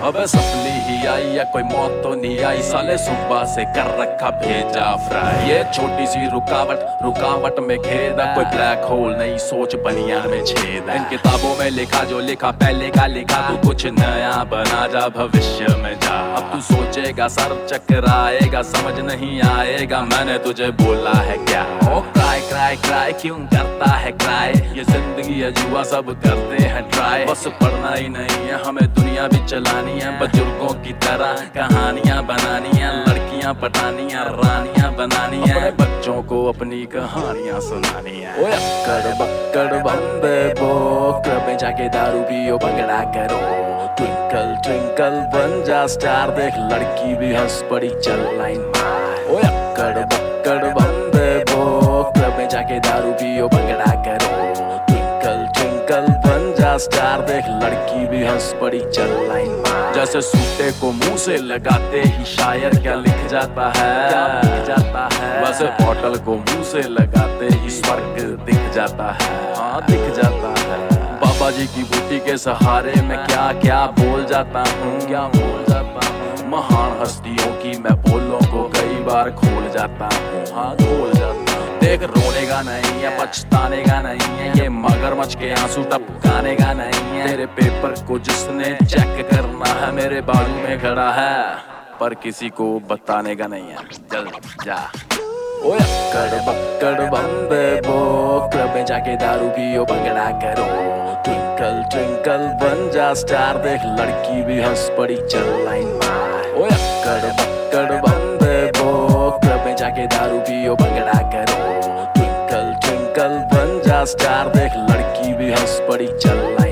अबे सपनी ही आई या कोई मौत तो नहीं आई, साले सुबह से कर रखा भेजा फ्राई। ये छोटी सी रुकावट में खेदा, कोई ब्लैक होल नहीं सोच बनिया में छेद। इन किताबों में लिखा जो लिखा पहले का लिखा, तू कुछ नया बना जा भविष्य में जा। अब तू सोचेगा सर चकराएगा, समझ नहीं आएगा मैंने तुझे बोला है क्या। ओ क्राई क्राई क्राई क्यों करता है क्राई, ये जिंदगी है जुआ सब करते हैं ट्राई। बस पढ़ना ही नहीं है हमें दुनिया भी चलानी है, बुजुर्गों की तरह कहानियां बनानी है, लड़कियां पटानी है रानियां बनानी है, अपने बच्चों को अपनी कहानियां सुनानी है। ओए अक्कड़ बक्कड़ बम्बे बो, क्लब में जाके दारू पियो भंगड़ा करो, ट्विंकल ट्विंकल बन जा स्टार, देख लड़की भी हंस पड़ी चल लाइन मार। ओए अक्कड़ बक्कड़ बम्बे बो, क्लब में जाके दारू पियो भंगड़ा करो, ट्विंकल ट्विंकल बन जा स्टार, देख लड़की भी हंस पड़ी चल लाइन मार। जैसे सूटे को मुंह से लगाते ही शायर क्या लिख जाता है, वैसे बॉटल को मुंह से लगाते ही स्वर्ग दिख जाता है, हाँ दिख जाता है। बाबा जी की बूटी के सहारे मैं क्या क्या बोल जाता हूँ, महान हस्तियों की मैं बोलों को कई बार खोल जाता हूँ, हाँ खोल जाता हूँ। देख रोने का नहीं है पछताने का नहीं है, ये मगरमच्छ के आंसू टपकाने का नहीं है। तेरे पेपर को जिसने चेक करना है मेरे बाजू में खड़ा है, पर किसी को बताने का नहीं है, चल जा। ओए अक्कड़ बक्कड़ बम्बे बो, क्लब में जाके दारू पियो भंगड़ा करो, ट्विंकल ट्विंकल बन जा स्टार, देख लड़की भी हंस पड़ी चल लाइन मार। ओए अक्कड़ बक्कड़ बम्बे बो, क्लब में जाके दारू पियो भंगड़ा करो, ट्विंकल ट्विंकल बन जा स्टार, देख लड़की भी हंस पड़ी चल लाइन।